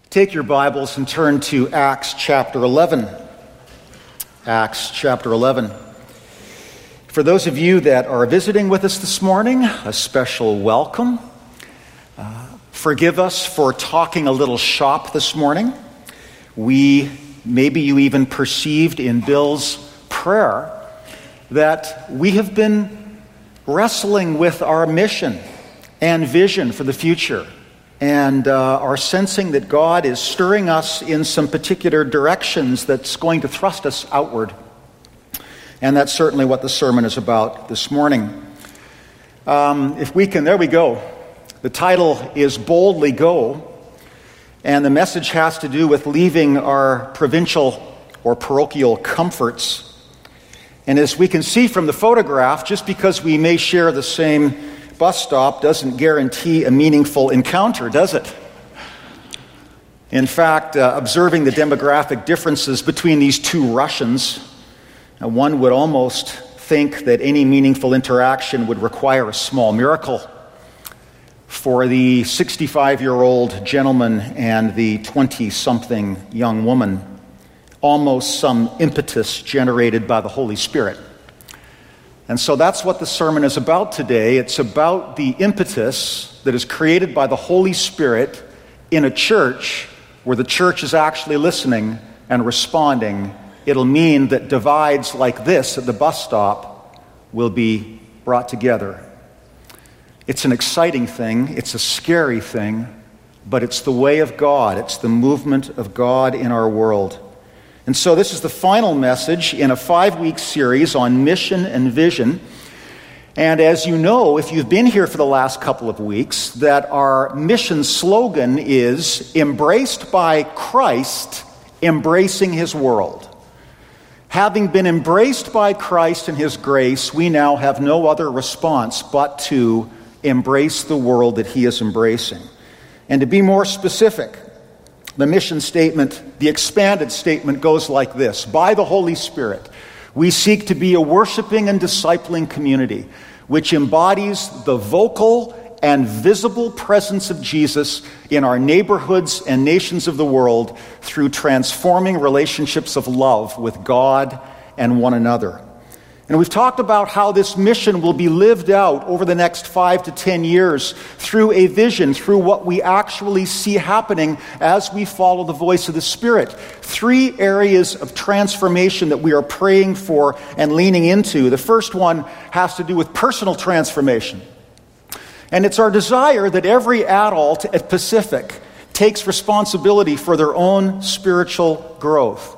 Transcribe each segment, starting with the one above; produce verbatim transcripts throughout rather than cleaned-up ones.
Take your Bibles and turn to Acts chapter eleven. Acts chapter eleven. For those of you that are visiting with us this morning, a special welcome. Uh, forgive us for talking a little shop this morning. We, maybe you even perceived in Bill's prayer that we have been wrestling with our mission and vision for the future. And uh, are sensing that God is stirring us in some particular directions that's going to thrust us outward. And that's certainly what the sermon is about this morning. Um, if we can, there we go. The title is Boldly Go. And the message has to do with leaving our provincial or parochial comforts. And as we can see from the photograph, just because we may share the same bus stop doesn't guarantee a meaningful encounter, does it? In fact, uh, observing the demographic differences between these two Russians, uh, one would almost think that any meaningful interaction would require a small miracle. For the sixty-five-year-old gentleman and the twenty-something young woman, almost some impetus generated by the Holy Spirit. And so that's what the sermon is about today. It's about the impetus that is created by the Holy Spirit in a church where the church is actually listening and responding. It'll mean that divides like this at the bus stop will be brought together. It's an exciting thing. It's a scary thing. But it's the way of God. It's the movement of God in our world. And so this is the final message in a five-week series on mission and vision. And as you know, if you've been here for the last couple of weeks, that our mission slogan is embraced by Christ, embracing his world. Having been embraced by Christ and his grace, we now have no other response but to embrace the world that he is embracing. And to be more specific, the mission statement, the expanded statement goes like this. By the Holy Spirit, we seek to be a worshiping and discipling community which embodies the vocal and visible presence of Jesus in our neighborhoods and nations of the world through transforming relationships of love with God and one another. And we've talked about how this mission will be lived out over the next five to ten years through a vision, through what we actually see happening as we follow the voice of the Spirit. Three areas of transformation that we are praying for and leaning into. The first one has to do with personal transformation. And it's our desire that every adult at Pacific takes responsibility for their own spiritual growth.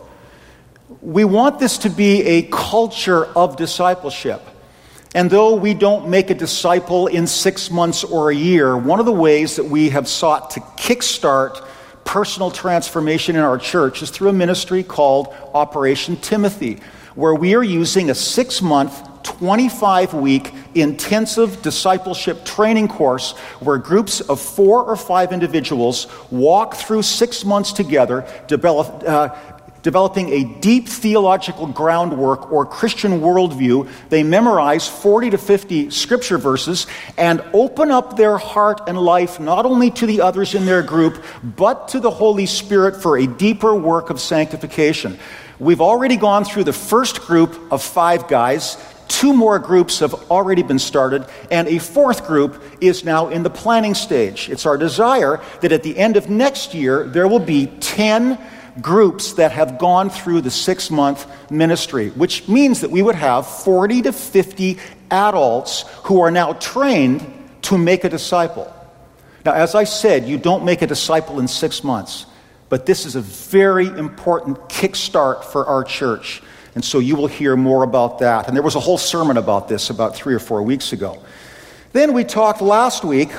We want this to be a culture of discipleship. And though we don't make a disciple in six months or a year, one of the ways that we have sought to kickstart personal transformation in our church is through a ministry called Operation Timothy, where we are using a six-month, twenty-five-week intensive discipleship training course where groups of four or five individuals walk through six months together, develop, uh, developing a deep theological groundwork or Christian worldview. They memorize forty to fifty scripture verses and open up their heart and life not only to the others in their group, but to the Holy Spirit for a deeper work of sanctification. We've already gone through the first group of five guys. Two more groups have already been started, and a fourth group is now in the planning stage. It's our desire that at the end of next year, there will be ten groups that have gone through the six-month ministry, which means that we would have forty to fifty adults who are now trained to make a disciple. Now, as I said, you don't make a disciple in six months, but this is a very important kickstart for our church, and so you will hear more about that. And there was a whole sermon about this about three or four weeks ago. Then we talked last week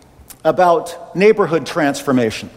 about neighborhood transformation.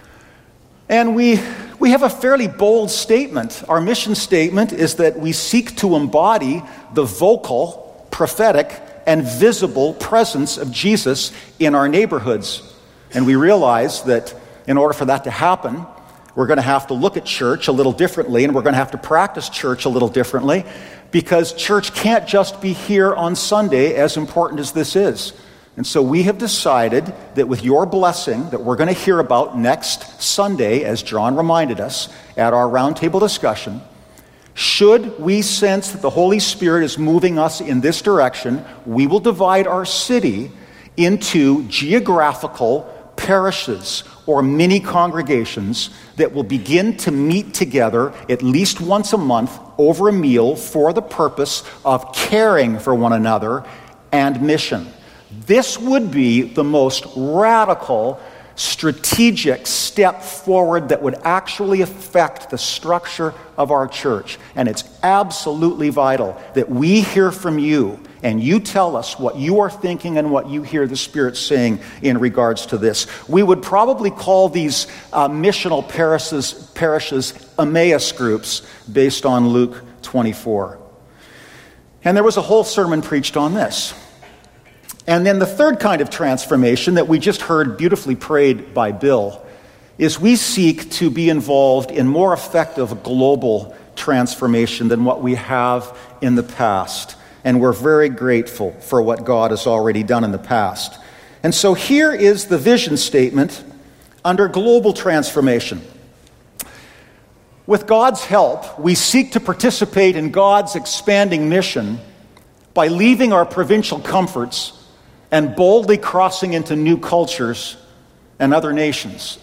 And we we have a fairly bold statement. Our mission statement is that we seek to embody the vocal, prophetic, and visible presence of Jesus in our neighborhoods. And we realize that in order for that to happen, we're going to have to look at church a little differently, and we're going to have to practice church a little differently, because church can't just be here on Sunday, as important as this is. And so we have decided that with your blessing that we're going to hear about next Sunday, as John reminded us at our roundtable discussion, should we sense that the Holy Spirit is moving us in this direction, we will divide our city into geographical parishes or mini congregations that will begin to meet together at least once a month over a meal for the purpose of caring for one another and mission. This would be the most radical, strategic step forward that would actually affect the structure of our church. And it's absolutely vital that we hear from you and you tell us what you are thinking and what you hear the Spirit saying in regards to this. We would probably call these uh, missional parishes, parishes Emmaus groups based on Luke twenty-four. And there was a whole sermon preached on this. And then the third kind of transformation that we just heard beautifully prayed by Bill is we seek to be involved in more effective global transformation than what we have in the past. And we're very grateful for what God has already done in the past. And so here is the vision statement under global transformation. With God's help, we seek to participate in God's expanding mission by leaving our provincial comforts and boldly crossing into new cultures and other nations.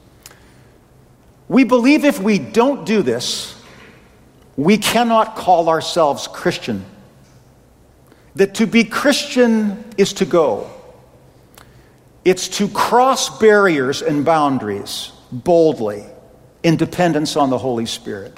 We believe if we don't do this, we cannot call ourselves Christian. That to be Christian is to go. It's to cross barriers and boundaries boldly in dependence on the Holy Spirit.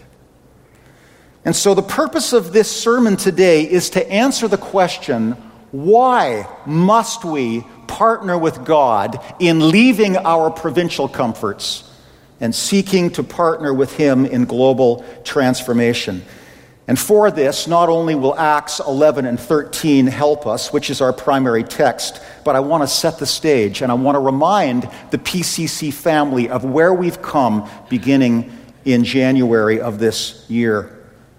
And so the purpose of this sermon today is to answer the question, why must we partner with God in leaving our provincial comforts and seeking to partner with Him in global transformation? And for this, not only will Acts eleven and thirteen help us, which is our primary text, but I want to set the stage and I want to remind the P C C family of where we've come beginning in January of this year.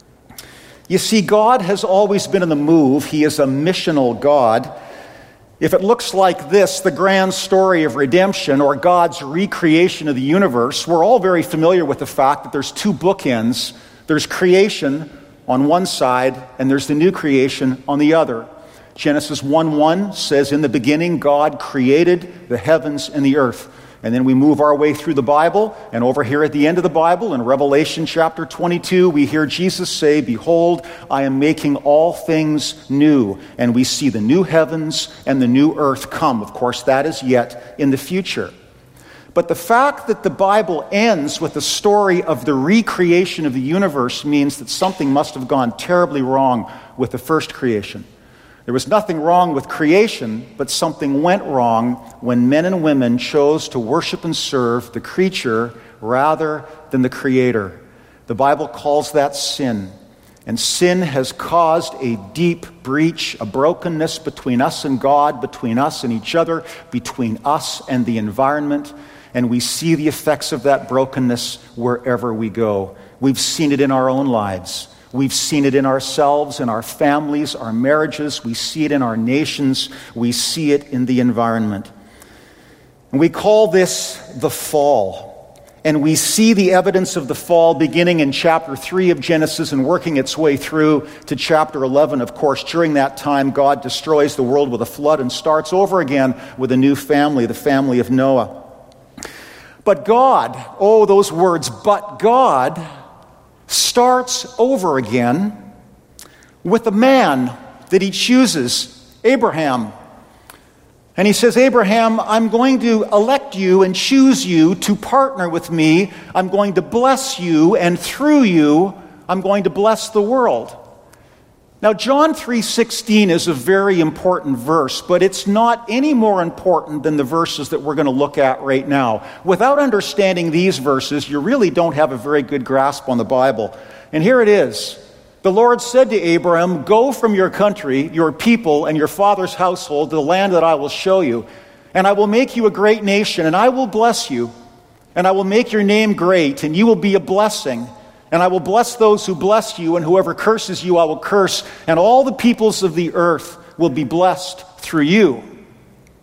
You see, God has always been in the move. He is a missional God. If it looks like this, the grand story of redemption or God's recreation of the universe, we're all very familiar with the fact that there's two bookends. There's creation on one side, and there's the new creation on the other. Genesis one one says, in the beginning, God created the heavens and the earth. And then we move our way through the Bible, and over here at the end of the Bible, in Revelation chapter twenty-two, we hear Jesus say, behold, I am making all things new. And we see the new heavens and the new earth come. Of course, that is yet in the future. But the fact that the Bible ends with the story of the recreation of the universe means that something must have gone terribly wrong with the first creation. There was nothing wrong with creation, but something went wrong when men and women chose to worship and serve the creature rather than the Creator. The Bible calls that sin. And sin has caused a deep breach, a brokenness between us and God, between us and each other, between us and the environment. And we see the effects of that brokenness wherever we go. We've seen it in our own lives. We've seen it in ourselves, in our families, our marriages. We see it in our nations. We see it in the environment. And we call this the fall. And we see the evidence of the fall beginning in chapter three of Genesis and working its way through to chapter eleven. Of course, during that time, God destroys the world with a flood and starts over again with a new family, the family of Noah. But God, oh, those words, but God starts over again with a man that he chooses, Abraham. And he says, Abraham, I'm going to elect you and choose you to partner with me. I'm going to bless you, and through you, I'm going to bless the world. Now, John three sixteen is a very important verse, but it's not any more important than the verses that we're going to look at right now. Without understanding these verses, you really don't have a very good grasp on the Bible. And here it is. The Lord said to Abraham, go from your country, your people, and your father's household to the land that I will show you, and I will make you a great nation, and I will bless you, and I will make your name great, and you will be a blessing. And I will bless those who bless you, and whoever curses you I will curse, and all the peoples of the earth will be blessed through you.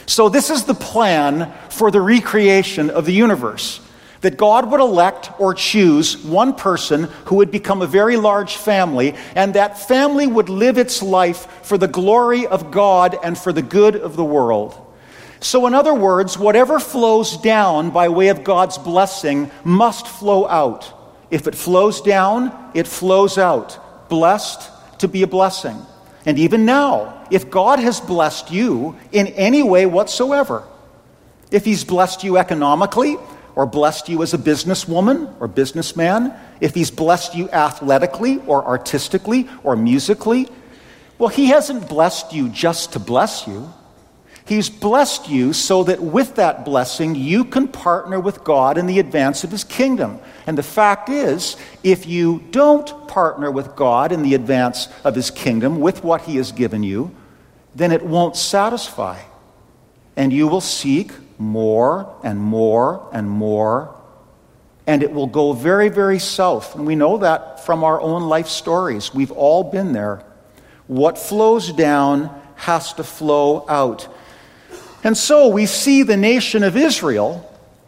So this is the plan for the recreation of the universe, that God would elect or choose one person who would become a very large family, and that family would live its life for the glory of God and for the good of the world. So in other words, whatever flows down by way of God's blessing must flow out. If it flows down, it flows out. Blessed to be a blessing. And even now, if God has blessed you in any way whatsoever, if he's blessed you economically, or blessed you as a businesswoman or businessman, if he's blessed you athletically or artistically or musically, well, he hasn't blessed you just to bless you. He's blessed you so that with that blessing, you can partner with God in the advance of his kingdom. And the fact is, if you don't partner with God in the advance of his kingdom with what he has given you, then it won't satisfy. And you will seek more and more and more, and it will go very, very south. And we know that from our own life stories. We've all been there. What flows down has to flow out. And so we see the nation of Israel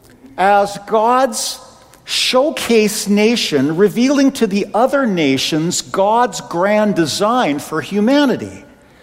as God's showcase nation, revealing to the other nations God's grand design for humanity.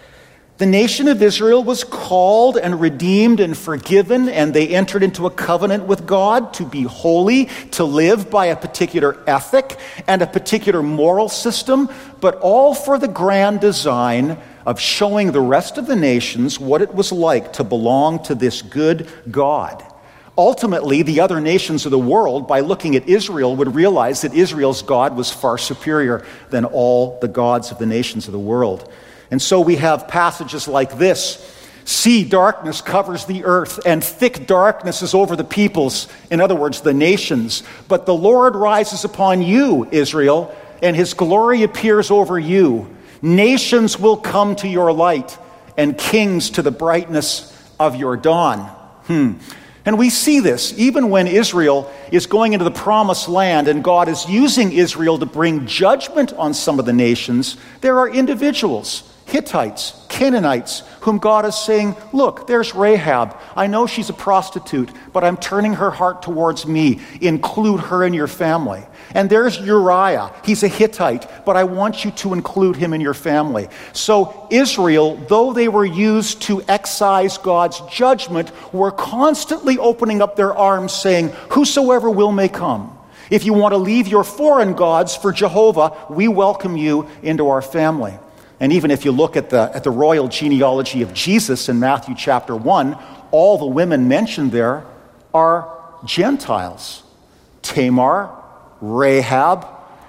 The nation of Israel was called and redeemed and forgiven, and they entered into a covenant with God to be holy, to live by a particular ethic and a particular moral system, but all for the grand design of showing the rest of the nations what it was like to belong to this good God. Ultimately, the other nations of the world, by looking at Israel, would realize that Israel's God was far superior than all the gods of the nations of the world. And so we have passages like this: see, darkness covers the earth, and thick darkness is over the peoples, in other words, the nations. But the Lord rises upon you, Israel, and his glory appears over you. Nations will come to your light, and kings to the brightness of your dawn. Hmm. And we see this even when Israel is going into the promised land and God is using Israel to bring judgment on some of the nations. There are individuals, Hittites, Canaanites, whom God is saying, look, there's Rahab. I know she's a prostitute, but I'm turning her heart towards me. Include her in your family. And there's Uriah. He's a Hittite, but I want you to include him in your family. So Israel, though they were used to excise God's judgment, were constantly opening up their arms saying, whosoever will may come. If you want to leave your foreign gods for Jehovah, we welcome you into our family. And even if you look at the, at the royal genealogy of Jesus in Matthew chapter one, all the women mentioned there are Gentiles. Tamar, Rahab,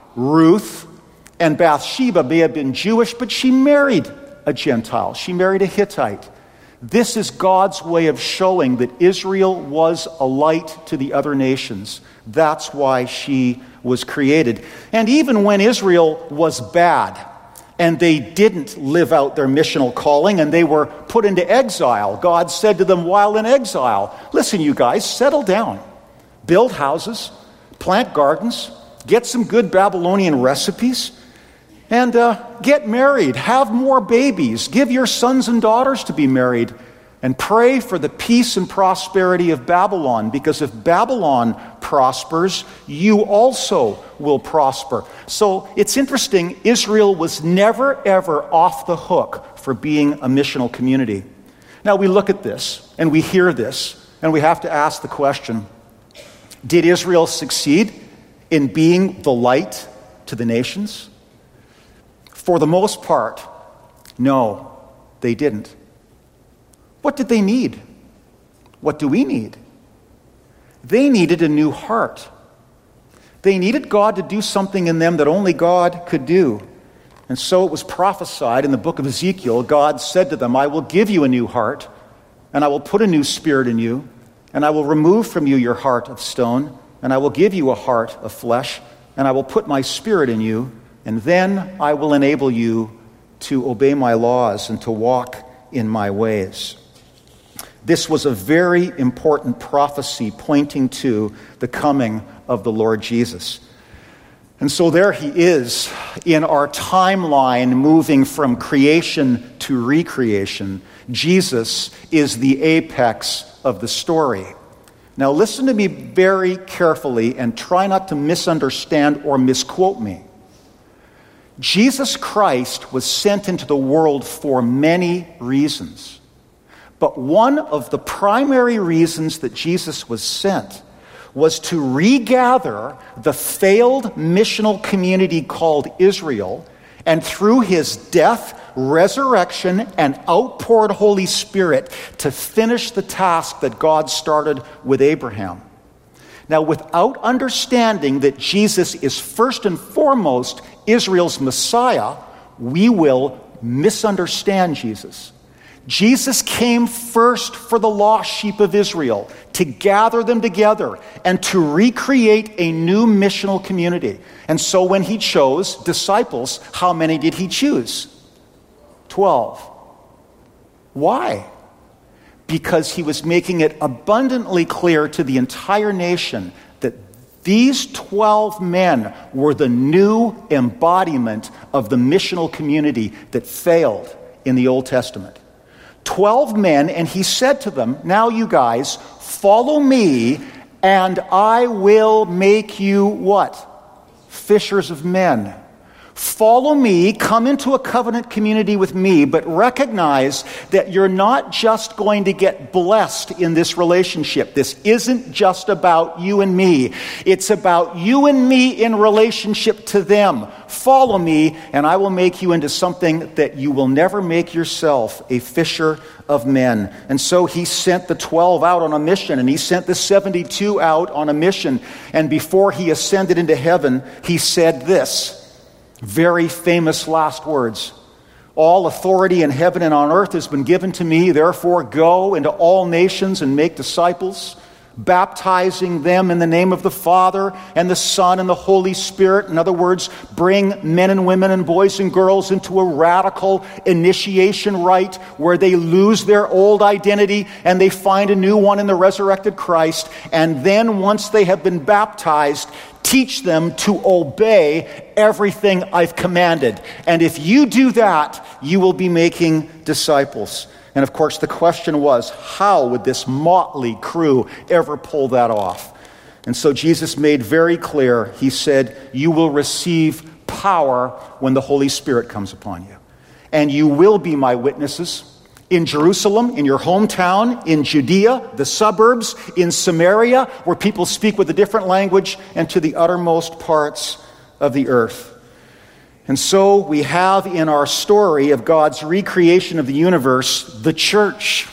Ruth, and Bathsheba may have been Jewish, but she married a Gentile. She married a Hittite. This is God's way of showing that Israel was a light to the other nations. That's why she was created. And even when Israel was bad, and they didn't live out their missional calling, and they were put into exile, God said to them while in exile, listen, you guys, settle down. Build houses, plant gardens, get some good Babylonian recipes, and uh, get married, have more babies, give your sons and daughters to be married, and pray for the peace and prosperity of Babylon, because if Babylon prospers, you also will prosper. So it's interesting, Israel was never, ever off the hook for being a missional community. Now we look at this, and we hear this, and we have to ask the question, did Israel succeed in being the light to the nations? For the most part, no, they didn't. What did they need? What do we need? They needed a new heart. They needed God to do something in them that only God could do. And so it was prophesied in the book of Ezekiel. God said to them, I will give you a new heart, and I will put a new spirit in you, and I will remove from you your heart of stone, and I will give you a heart of flesh, and I will put my spirit in you, and then I will enable you to obey my laws and to walk in my ways. This was a very important prophecy pointing to the coming of the Lord Jesus. And so there he is in our timeline, moving from creation to recreation. Jesus is the apex of the story. Now listen to me very carefully and try not to misunderstand or misquote me. Jesus Christ was sent into the world for many reasons. But one of the primary reasons that Jesus was sent was to regather the failed missional community called Israel, and through his death, resurrection, and outpoured Holy Spirit to finish the task that God started with Abraham. Now, without understanding that Jesus is first and foremost Israel's Messiah, we will misunderstand Jesus. Jesus came first for the lost sheep of Israel, to gather them together and to recreate a new missional community. And so when he chose disciples, how many did he choose? Twelve. Why? Because he was making it abundantly clear to the entire nation that these twelve men were the new embodiment of the missional community that failed in the Old Testament. Twelve men, and he said to them, now you guys, follow me, and I will make you what? Fishers of men. Follow me, come into a covenant community with me, but recognize that you're not just going to get blessed in this relationship. This isn't just about you and me. It's about you and me in relationship to them. Follow me, and I will make you into something that you will never make yourself, a fisher of men. And so he sent the twelve out on a mission, and he sent the seventy-two out on a mission. And before he ascended into heaven, he said this very famous last words: all authority in heaven and on earth has been given to me, therefore go into all nations and make disciples, baptizing them in the name of the Father and the Son and the Holy Spirit. In other words, bring men and women and boys and girls into a radical initiation rite where they lose their old identity and they find a new one in the resurrected Christ. And then once they have been baptized, teach them to obey everything I've commanded. And if you do that, you will be making disciples. And of course, the question was, how would this motley crew ever pull that off? And so Jesus made very clear, he said, you will receive power when the Holy Spirit comes upon you. And you will be my witnesses in Jerusalem, in your hometown, in Judea, the suburbs, in Samaria, where people speak with a different language, and to the uttermost parts of the earth. And so we have in our story of God's recreation of the universe, the church.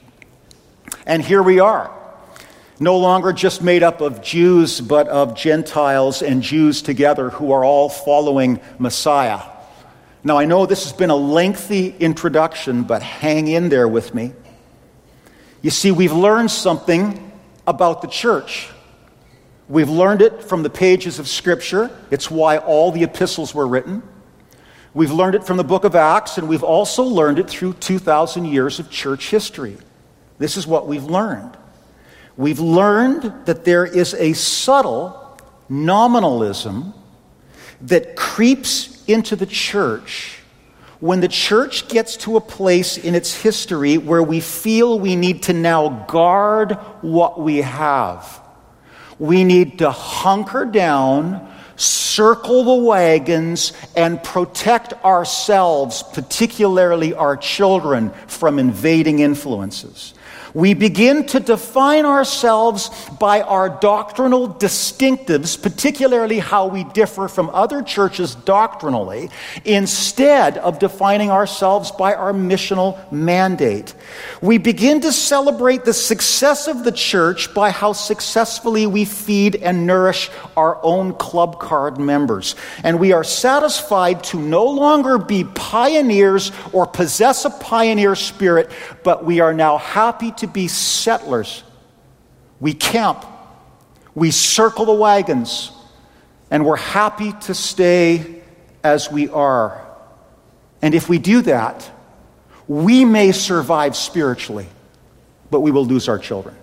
And here we are, no longer just made up of Jews, but of Gentiles and Jews together who are all following Messiah. Now, I know this has been a lengthy introduction, but hang in there with me. You see, we've learned something about the church. We've learned it from the pages of Scripture. It's why all the epistles were written. We've learned it from the book of Acts, and we've also learned it through two thousand years of church history. This is what we've learned. We've learned that there is a subtle nominalism that creeps into the church when the church gets to a place in its history where we feel we need to now guard what we have. We need to hunker down, circle the wagons, and protect ourselves, particularly our children, from invading influences. We begin to define ourselves by our doctrinal distinctives, particularly how we differ from other churches doctrinally, instead of defining ourselves by our missional mandate. We begin to celebrate the success of the church by how successfully we feed and nourish our own club card members. And we are satisfied to no longer be pioneers or possess a pioneer spirit, but we are now happy to be settlers. We camp, we circle the wagons, and we're happy to stay as we are. And if we do that, we may survive spiritually, but we will lose our children.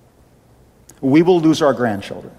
We will lose our grandchildren.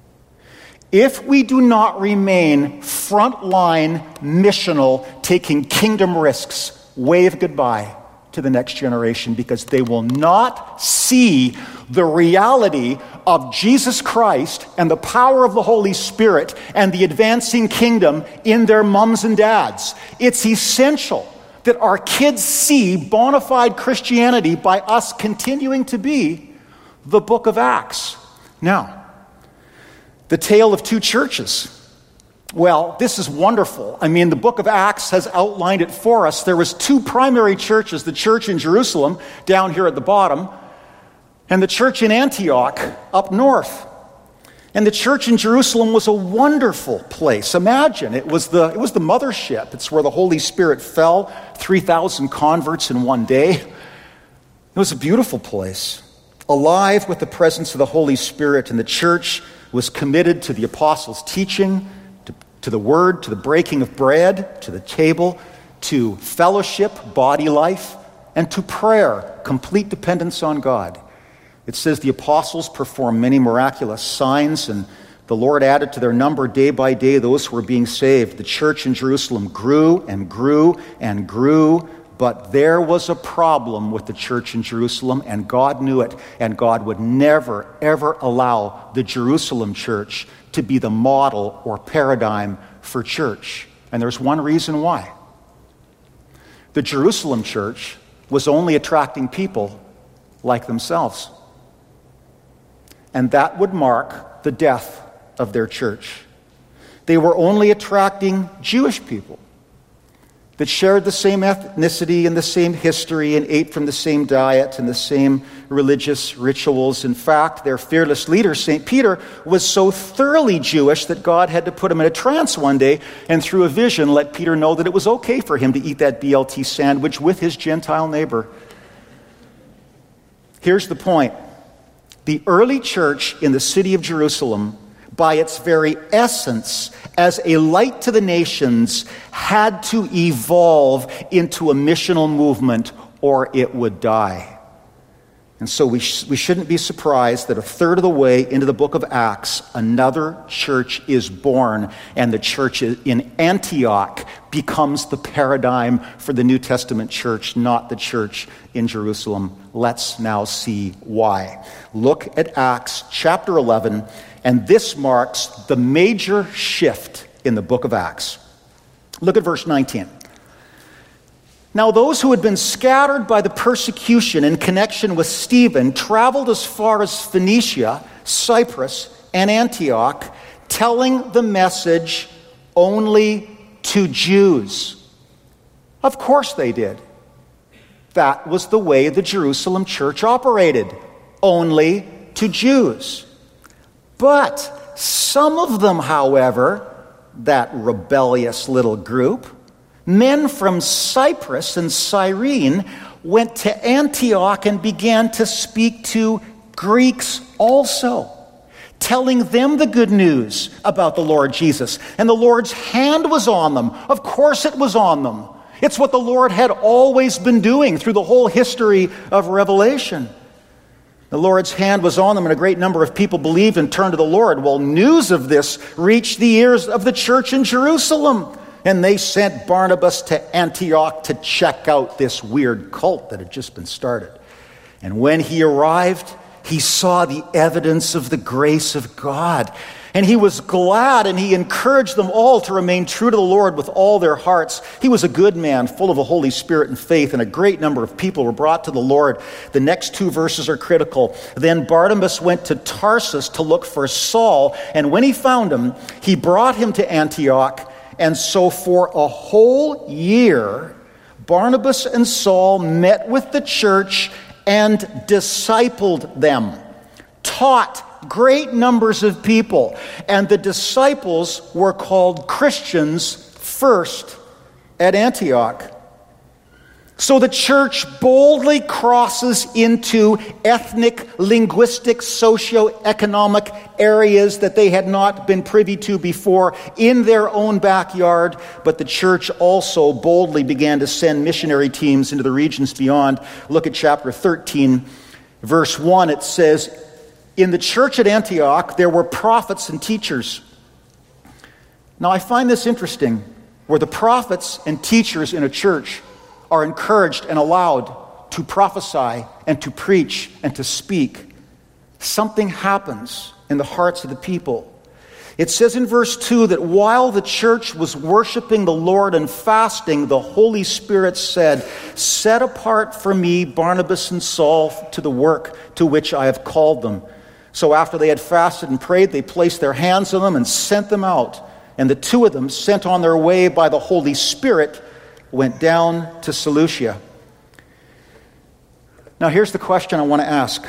If we do not remain frontline missional, taking kingdom risks, wave goodbye to the next generation because they will not see the reality of Jesus Christ and the power of the Holy Spirit and the advancing kingdom in their mums and dads. It's essential that our kids see bona fide Christianity by us continuing to be the book of Acts. Now, the tale of two churches. Well, this is wonderful. I mean, the book of Acts has outlined it for us. There was two primary churches, the church in Jerusalem, down here at the bottom, and the church in Antioch, up north. And the church in Jerusalem was a wonderful place. Imagine, it was the, it was the mothership. It's where the Holy Spirit fell, three thousand converts in one day. It was a beautiful place, alive with the presence of the Holy Spirit, and the church was committed to the apostles' teaching, to the word, to the breaking of bread, to the table, to fellowship, body life, and to prayer, complete dependence on God. It says the apostles performed many miraculous signs, and the Lord added to their number day by day those who were being saved. The church in Jerusalem grew and grew and grew, but there was a problem with the church in Jerusalem, and God knew it, and God would never, ever allow the Jerusalem church to be the model or paradigm for church. And there's one reason why. The Jerusalem church was only attracting people like themselves. And that would mark the death of their church. They were only attracting Jewish people that shared the same ethnicity and the same history and ate from the same diet and the same religious rituals. In fact, their fearless leader, Saint Peter, was so thoroughly Jewish that God had to put him in a trance one day and through a vision let Peter know that it was okay for him to eat that B L T sandwich with his Gentile neighbor. Here's the point. The early church in the city of Jerusalem, by its very essence, as a light to the nations, had to evolve into a missional movement or it would die. And so we, sh- we shouldn't be surprised that a third of the way into the book of Acts, another church is born, and the church in Antioch becomes the paradigm for the New Testament church, not the church in Jerusalem. Let's now see why. Look at Acts chapter eleven, and this marks the major shift in the book of Acts. Look at verse nineteen. Now those who had been scattered by the persecution in connection with Stephen traveled as far as Phoenicia, Cyprus, and Antioch, telling the message only to Jews. Of course they did. That was the way the Jerusalem church operated, only to Jews. But some of them, however, that rebellious little group, men from Cyprus and Cyrene, went to Antioch and began to speak to Greeks also, telling them the good news about the Lord Jesus. And the Lord's hand was on them. Of course it was on them. It's what the Lord had always been doing through the whole history of Revelation. The Lord's hand was on them, and a great number of people believed and turned to the Lord. Well, news of this reached the ears of the church in Jerusalem, and they sent Barnabas to Antioch to check out this weird cult that had just been started. And when he arrived, he saw the evidence of the grace of God. And he was glad, and he encouraged them all to remain true to the Lord with all their hearts. He was a good man, full of the Holy Spirit and faith, and a great number of people were brought to the Lord. The next two verses are critical. Then Barnabas went to Tarsus to look for Saul, and when he found him, he brought him to Antioch. And so for a whole year, Barnabas and Saul met with the church and discipled them, taught great numbers of people. And the disciples were called Christians first at Antioch. So the church boldly crosses into ethnic, linguistic, socio-economic areas that they had not been privy to before in their own backyard. But the church also boldly began to send missionary teams into the regions beyond. Look at chapter thirteen, verse one. It says, in the church at Antioch, there were prophets and teachers. Now, I find this interesting, where the prophets and teachers in a church are encouraged and allowed to prophesy and to preach and to speak, something happens in the hearts of the people. It says in verse two that while the church was worshiping the Lord and fasting, the Holy Spirit said, "Set apart for me Barnabas and Saul to the work to which I have called them." So after they had fasted and prayed, they placed their hands on them and sent them out. And the two of them, sent on their way by the Holy Spirit, went down to Seleucia. Now here's the question I want to ask.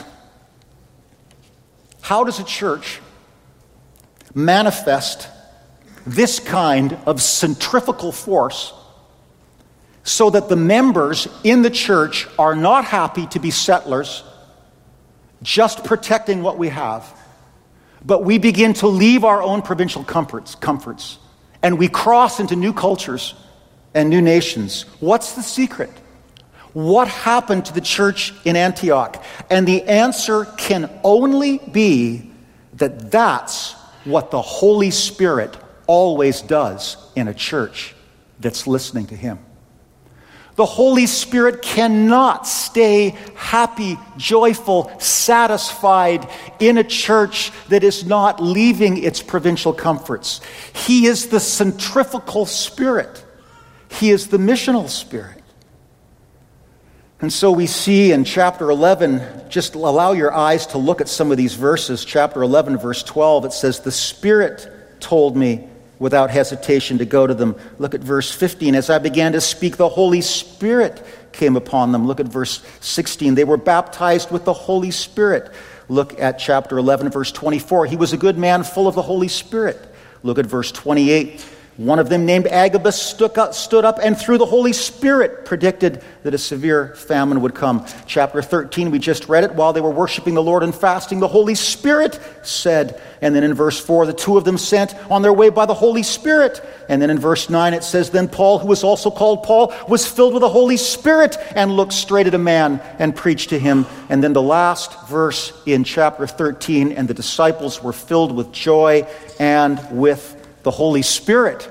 How does a church manifest this kind of centrifugal force so that the members in the church are not happy to be settlers, just protecting what we have, but we begin to leave our own provincial comforts, comforts, and we cross into new cultures and new nations? What's the secret? What happened to the church in Antioch? And the answer can only be that that's what the Holy Spirit always does in a church that's listening to Him. The Holy Spirit cannot stay happy, joyful, satisfied in a church that is not leaving its provincial comforts. He is the centrifugal Spirit. He is the missional Spirit. And so we see in chapter eleven, just allow your eyes to look at some of these verses. Chapter eleven, verse twelve, it says, "The Spirit told me without hesitation to go to them." Look at verse fifteen. "As I began to speak, the Holy Spirit came upon them." Look at verse sixteen. "They were baptized with the Holy Spirit." Look at chapter eleven, verse twenty-four. "He was a good man, full of the Holy Spirit." Look at verse twenty-eight. "One of them, named Agabus, stood up, stood up and through the Holy Spirit predicted that a severe famine would come." Chapter thirteen, we just read it. "While they were worshiping the Lord and fasting, the Holy Spirit said." And then in verse four, "The two of them sent on their way by the Holy Spirit." And then in verse nine, it says, "Then Paul, who was also called Paul, was filled with the Holy Spirit and looked straight at a man and preached to him." And then the last verse in chapter thirteen, "And the disciples were filled with joy and with the Holy Spirit."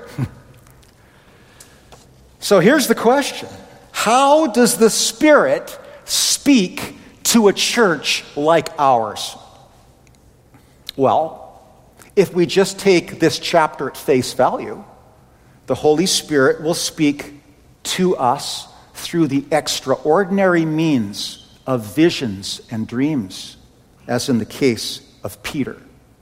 So here's the question. How does the Spirit speak to a church like ours? Well, if we just take this chapter at face value, the Holy Spirit will speak to us through the extraordinary means of visions and dreams, as in the case of Peter.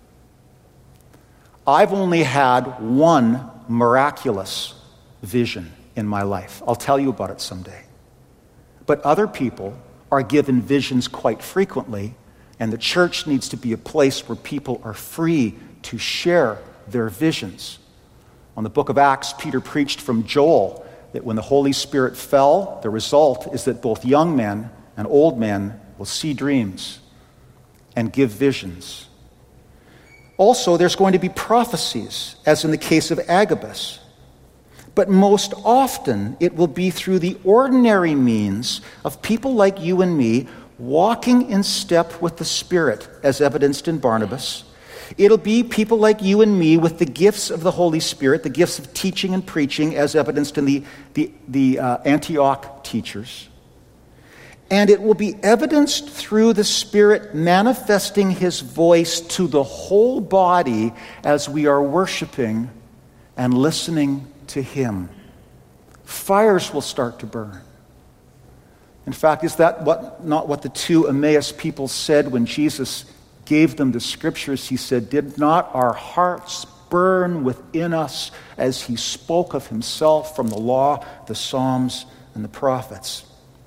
I've only had one miraculous vision in my life. I'll tell you about it someday. But other people are given visions quite frequently, and the church needs to be a place where people are free to share their visions. On the book of Acts, Peter preached from Joel that when the Holy Spirit fell, the result is that both young men and old men will see dreams and give visions. Also, there's going to be prophecies, as in the case of Agabus. But most often, it will be through the ordinary means of people like you and me walking in step with the Spirit, as evidenced in Barnabas. It'll be people like you and me with the gifts of the Holy Spirit, the gifts of teaching and preaching, as evidenced in the, the, the uh, Antioch teachers. And it will be evidenced through the Spirit manifesting His voice to the whole body as we are worshiping and listening to Him. Fires will start to burn. In fact, is that what not what the two Emmaus people said when Jesus gave them the Scriptures? He said, "Did not our hearts burn within us as He spoke of Himself from the law, the Psalms, and the prophets?"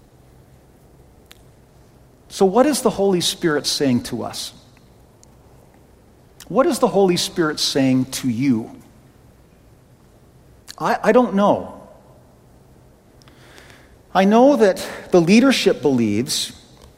So what is the Holy Spirit saying to us? What is the Holy Spirit saying to you? I, I don't know. I know that the leadership believes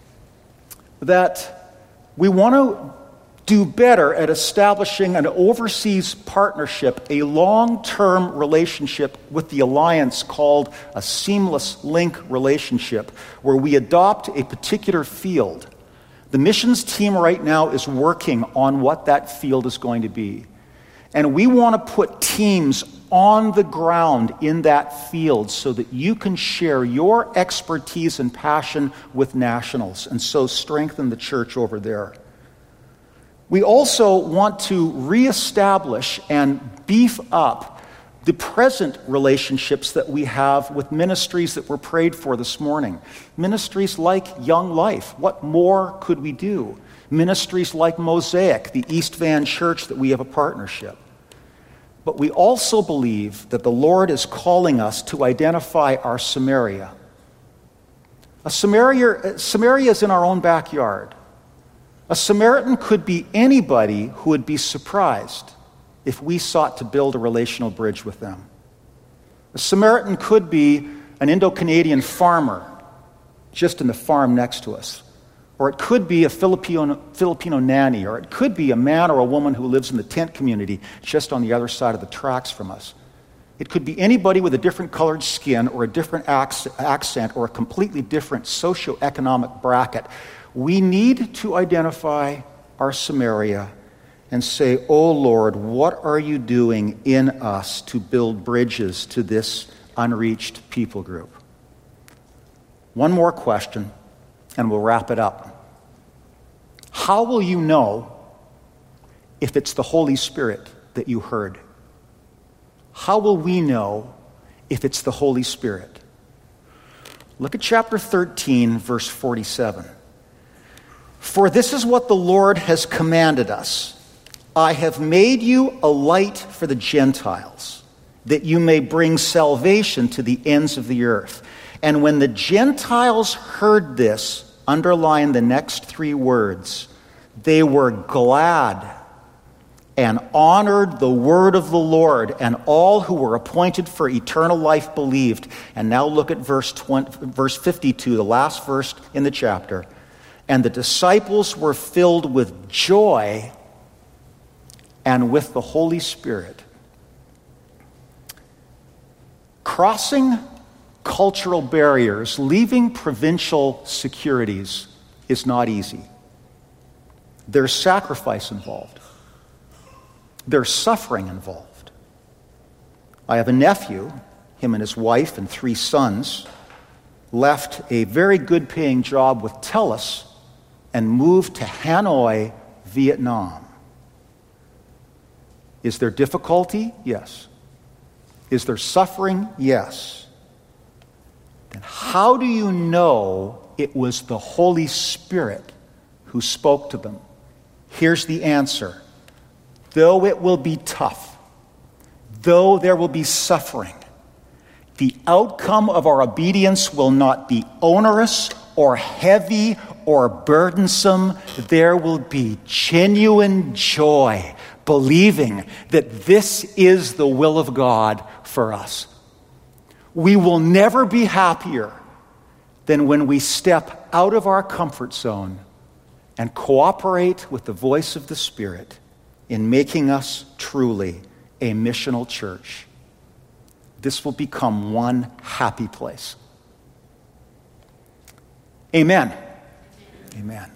that we want to do better at establishing an overseas partnership, a long-term relationship with the alliance called a seamless link relationship, where we adopt a particular field. The missions team right now is working on what that field is going to be. And we want to put teams on the ground in that field so that you can share your expertise and passion with nationals and so strengthen the church over there. We also want to reestablish and beef up the present relationships that we have with ministries that were prayed for this morning. Ministries like Young Life. What more could we do? Ministries like Mosaic, the East Van Church that we have a partnership. But we also believe that the Lord is calling us to identify our Samaria. A Samaria, Samaria is in our own backyard. A Samaritan could be anybody who would be surprised if we sought to build a relational bridge with them. A Samaritan could be an Indo-Canadian farmer just in the farm next to us. Or it could be a Filipino, Filipino nanny, or it could be a man or a woman who lives in the tent community just on the other side of the tracks from us. It could be anybody with a different colored skin or a different accent or a completely different socioeconomic bracket. We need to identify our Samaria and say, "Oh Lord, what are you doing in us to build bridges to this unreached people group?" One more question, and we'll wrap it up. How will you know if it's the Holy Spirit that you heard? How will we know if it's the Holy Spirit? Look at chapter thirteen, verse forty-seven. "For this is what the Lord has commanded us. I have made you a light for the Gentiles, that you may bring salvation to the ends of the earth." And when the Gentiles heard this, underline the next three words, they were glad and honored the word of the Lord, and all who were appointed for eternal life believed. And now look at verse twenty, verse fifty-two, the last verse in the chapter. "And the disciples were filled with joy and with the Holy Spirit." Crossing cultural barriers, leaving provincial securities is not easy. There's sacrifice involved. There's suffering involved. I have a nephew, him and his wife and three sons, left a very good paying job with TELUS and moved to Hanoi, Vietnam. Is there difficulty? Yes. Is there suffering? Yes. Then how do you know it was the Holy Spirit who spoke to them? Here's the answer. Though it will be tough, though there will be suffering, the outcome of our obedience will not be onerous or heavy or burdensome. There will be genuine joy, believing that this is the will of God for us. We will never be happier than when we step out of our comfort zone and cooperate with the voice of the Spirit in making us truly a missional church. This will become one happy place. Amen. Amen.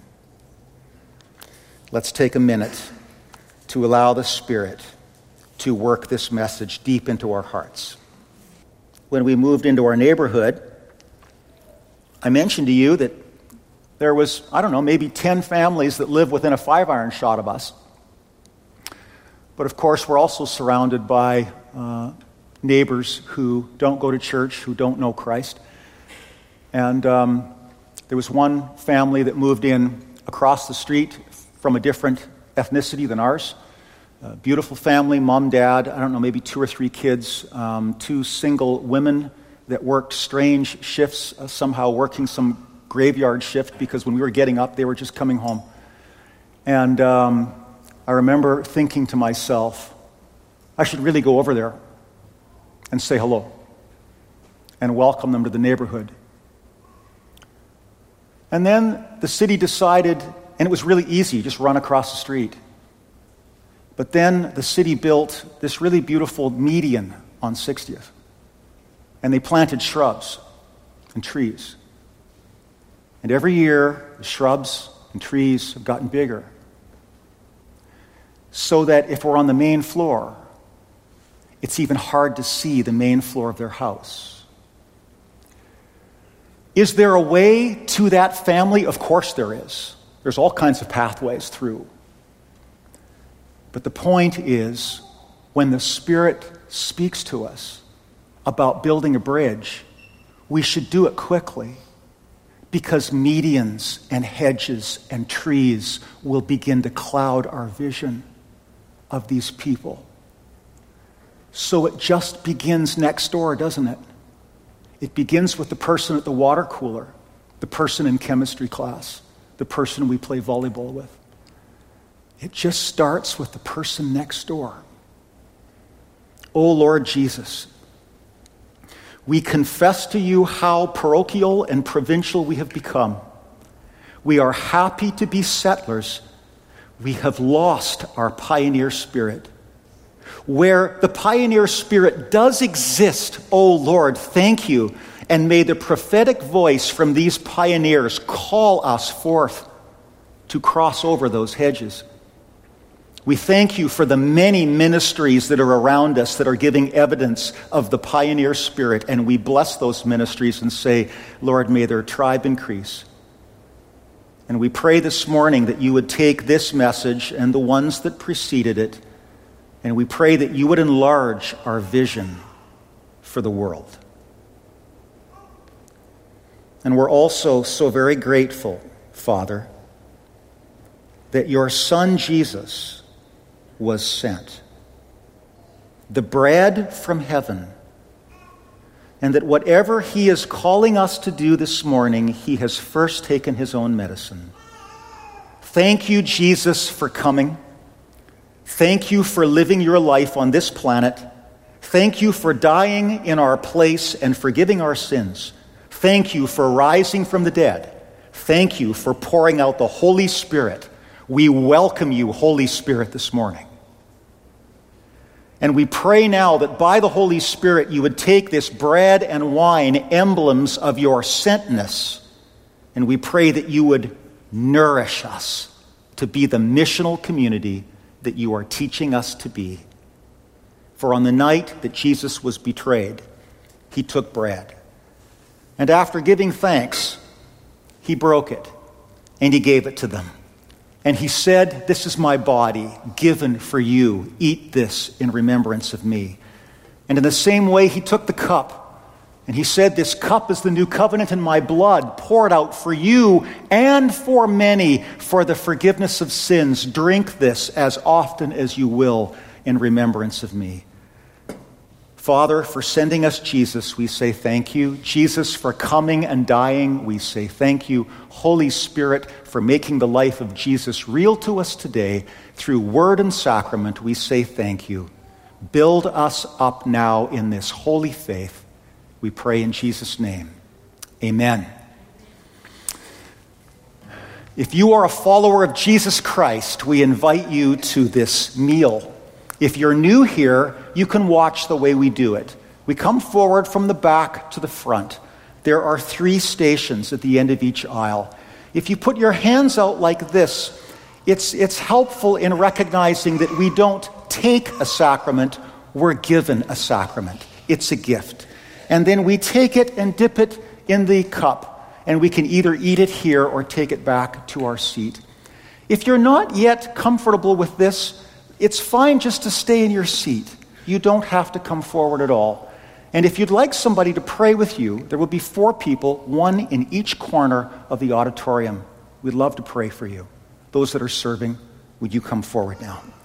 Let's take a minute to allow the Spirit to work this message deep into our hearts. When we moved into our neighborhood, I mentioned to you that there was, I don't know, maybe ten families that live within a five-iron shot of us. But of course, we're also surrounded by uh, neighbors who don't go to church, who don't know Christ. And um, there was one family that moved in across the street from a different ethnicity than ours. A beautiful family, mom, dad, I don't know, maybe two or three kids, um, two single women that worked strange shifts, uh, somehow working some graveyard shift because when we were getting up, they were just coming home. And um, I remember thinking to myself, I should really go over there and say hello and welcome them to the neighborhood. And then the city decided, and it was really easy, just run across the street. But then the city built this really beautiful median on sixtieth. And they planted shrubs and trees. And every year, the shrubs and trees have gotten bigger. so that if we're on the main floor, it's even hard to see the main floor of their house. Is there a way to that family? Of course there is. There's all kinds of pathways through. But the point is, when the Spirit speaks to us about building a bridge, we should do it quickly, because medians and hedges and trees will begin to cloud our vision of these people. So it just begins next door, doesn't it? It begins with the person at the water cooler, the person in chemistry class, the person we play volleyball with. It just starts with the person next door. Oh Lord Jesus, we confess to you how parochial and provincial we have become. We are happy to be settlers. We have lost our pioneer spirit. Where the pioneer spirit does exist, oh Lord, thank you. And may the prophetic voice from these pioneers call us forth to cross over those hedges. We thank you for the many ministries that are around us that are giving evidence of the pioneer spirit, and we bless those ministries and say, Lord, may their tribe increase. And we pray this morning that you would take this message and the ones that preceded it, and we pray that you would enlarge our vision for the world. And we're also so very grateful, Father, that your Son Jesus was sent, the bread from heaven, and that whatever he is calling us to do this morning, he has first taken his own medicine. Thank you, Jesus, for coming. Thank you for living your life on this planet. Thank you for dying in our place and forgiving our sins. Thank you for rising from the dead. Thank you for pouring out the Holy Spirit. We welcome you, Holy Spirit, this morning. And we pray now that by the Holy Spirit you would take this bread and wine, emblems of your sentness, and we pray that you would nourish us to be the missional community that you are teaching us to be. For on the night that Jesus was betrayed, he took bread. And after giving thanks, he broke it, and he gave it to them. And he said, this is my body given for you. Eat this in remembrance of me. And in the same way, he took the cup, and he said, this cup is the new covenant in my blood, poured out for you and for many for the forgiveness of sins. Drink this as often as you will in remembrance of me. Father, for sending us Jesus, we say thank you. Jesus, for coming and dying, we say thank you. Holy Spirit, for making the life of Jesus real to us today through word and sacrament, we say thank you. Build us up now in this holy faith. We pray in Jesus' name. Amen. If you are a follower of Jesus Christ, we invite you to this meal. If you're new here, you can watch the way we do it. We come forward from the back to the front. There are three stations at the end of each aisle. If you put your hands out like this, it's, it's helpful in recognizing that we don't take a sacrament, we're given a sacrament. It's a gift. And then we take it and dip it in the cup, and we can either eat it here or take it back to our seat. If you're not yet comfortable with this, it's fine just to stay in your seat. You don't have to come forward at all. And if you'd like somebody to pray with you, there will be four people, one in each corner of the auditorium. We'd love to pray for you. Those that are serving, would you come forward now?